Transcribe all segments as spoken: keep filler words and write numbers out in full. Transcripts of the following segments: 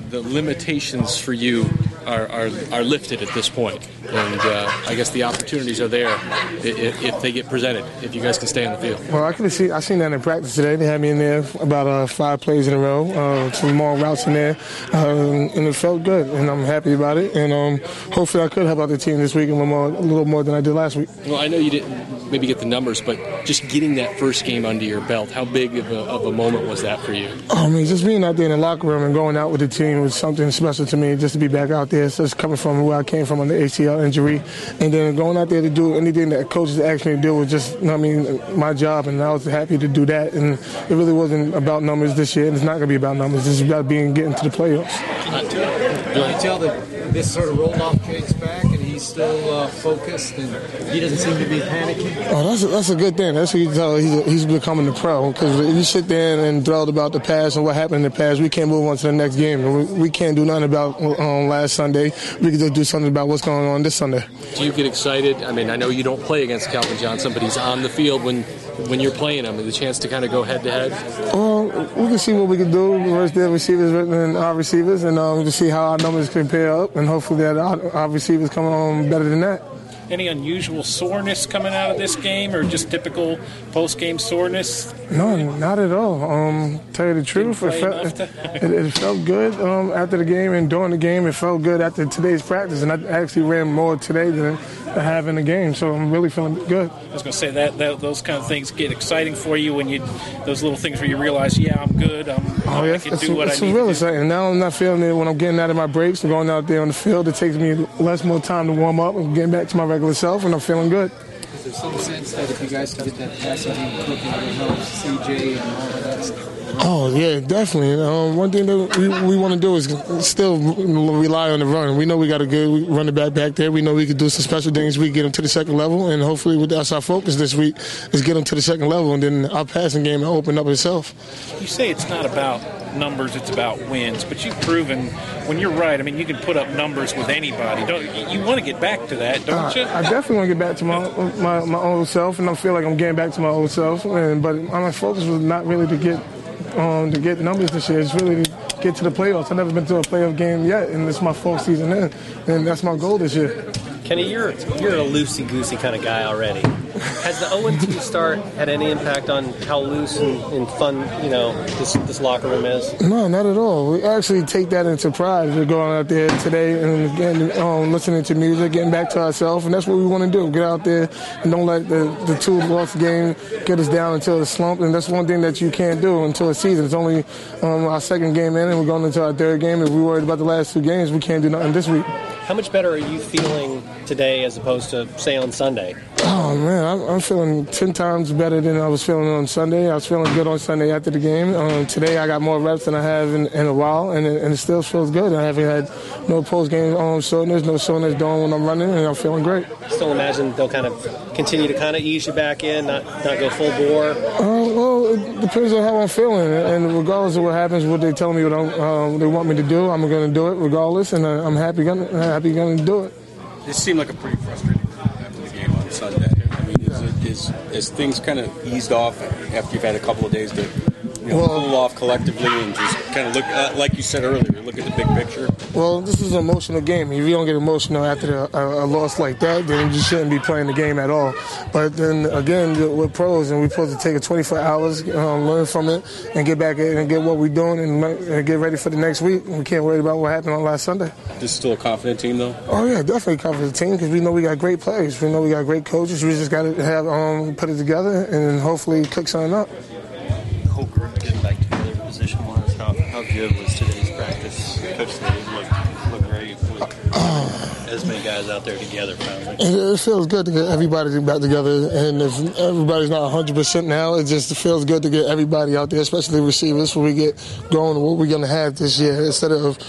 the limitations for you are, are, are lifted at this point, and uh, I guess the opportunities are there if, if they get presented, if you guys can stay on the field. Well, I could see I seen that in practice today. They had me in there about uh, five plays in a row, uh, some long routes in there, uh, and it felt good, and I'm happy about it, and um, hopefully I could help out the team this week a little more, a little more than I did last week. Well, I know you didn't maybe get the numbers, but just getting that first game under your belt, how big of a, of a moment was that for you? I mean, just being out there in the locker room and going out with the team was something special to me, just to be back out there. So it's coming from where I came from on the A C L injury, and then going out there to do anything that coaches asked me to do was just, I mean, my job, and I was happy to do that. And it really wasn't about numbers this year, and it's not going to be about numbers. It's about being getting to the playoffs. Can you tell, can you tell that this sort of rolled off Jake's back, and he's still uh, focused, and he doesn't seem to be panicking? Oh, that's a, that's a good thing. That's what you tell he's, he's becoming a pro. Because if you sit there and thrilled about the past and what happened in the past, we can't move on to the next game. We, we can't do nothing about um, last Sunday. We can just do something about what's going on this Sunday. Do you get excited? I mean, I know you don't play against Calvin Johnson, but he's on the field when when you're playing him. The chance to kind of go head to head. Well, we can see what we can do versus their receivers and our receivers, and um, to see how our numbers compare up, and hopefully that our, our receivers come on better than that. Any unusual soreness coming out of this game, or just typical post-game soreness? No, not at all. Um, tell you the truth, it felt, it, it felt good um, after the game and during the game. It felt good after today's practice, and I actually ran more today than I have in the game, so I'm really feeling good. I was going to say that, that those kind of things get exciting for you when you those little things where you realize, yeah, I'm good. I'm, oh, yes, I can it's, do what it's I need real to exciting. do. Now I'm not feeling it when I'm getting out of my breaks and going out there on the field. It takes me less more time to warm up and getting back to my regular self, and I'm feeling good. Is there some sense that if you guys can get that passing game cooking, it'll help C J and all of that stuff? Oh, yeah, definitely. Um, one thing that we, we want to do is still rely on the run. We know we got a good running back back there. We know we could do some special things. We get them to the second level, and hopefully that's our focus this week is get them to the second level, and then our passing game will open up itself. You say it's not about numbers, it's about wins, but you've proven when you're right, I mean, you can put up numbers with anybody. Don't you want to get back to that, don't uh, you? I definitely want to get back to my, my my old self, and I feel like I'm getting back to my old self. And, but my focus was not really to get um, to get numbers this year. It's really to get to the playoffs. I've never been to a playoff game yet, and it's my fourth season in, and that's my goal this year. Kenny, you're you're a loosey-goosey kind of guy already. Has the oh and two start had any impact on how loose and, and fun, you know, this this locker room is? No, not at all. We actually take that into pride. We're going out there today and again, um, listening to music, getting back to ourselves, and that's what we want to do. Get out there and don't let the, the two lost game get us down until a slump, and that's one thing that you can't do until a season. It's only um, our second game in, and we're going into our third game. If we're worried about the last two games, we can't do nothing this week. How much better are you feeling today as opposed to, say, on Sunday? Oh, man, I'm, I'm feeling ten times better than I was feeling on Sunday. I was feeling good on Sunday after the game. Um, today I got more reps than I have in, in a while, and it, and it still feels good. I haven't had no post-game um, soreness, no soreness dawn when I'm running, and I'm feeling great. Still imagine they'll kind of continue to kind of ease you back in, not, not go full bore? Uh, well, it depends on how I'm feeling, and regardless of what happens, what they tell me what I'm, uh, they want me to do, I'm going to do it regardless, and I'm happy going happy going to do it. It seemed like a pretty frustrating after the game on Sunday. I mean, is, it, is, is things kind of eased off after you've had a couple of days to you know, well, cool off collectively and just kind of look, uh, like you said earlier, look at the big picture? Well, this is an emotional game. If you don't get emotional after a, a loss like that, then you shouldn't be playing the game at all. But then, again, we're pros, and we're supposed to take it twenty-four hours, um, learn from it, and get back in and get what we're doing and, and get ready for the next week. We can't worry about what happened on last Sunday. This is still a confident team, though? Oh, yeah, definitely a confident team because we know we got great players. We know we got great coaches. We just got to have um, put it together and hopefully cook something up. The whole group getting back together position-wise, how, how good was today's practice? Coach said it looked, looked great with uh, as many guys out there together finally. It, it feels good to get everybody back together, and if everybody's not one hundred percent now, it just feels good to get everybody out there, especially the receivers, when we get going to what we're going to have this year instead of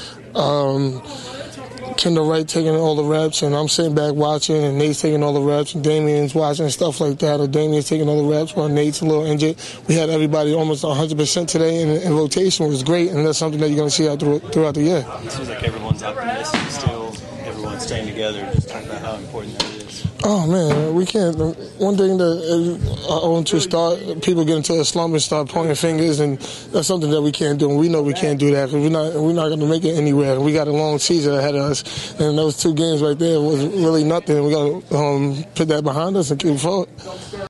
um, Kendall Wright taking all the reps, and I'm sitting back watching, and Nate's taking all the reps, and Damien's watching and stuff like that, or Damien's taking all the reps while Nate's a little injured. We had everybody almost one hundred percent today, and, and rotation was great, and that's something that you're going to see out through, throughout the year. It seems like everyone's optimistic still. everyone staying together. Just talk about how important that is. Oh man, we can't. One thing that uh, on to start, people get into a slump and start pointing fingers, and that's something that we can't do. And we know we can't do that because we're not we're not going to make it anywhere. We got a long season ahead of us, and those two games right there was really nothing. We got to um, put that behind us and keep forward.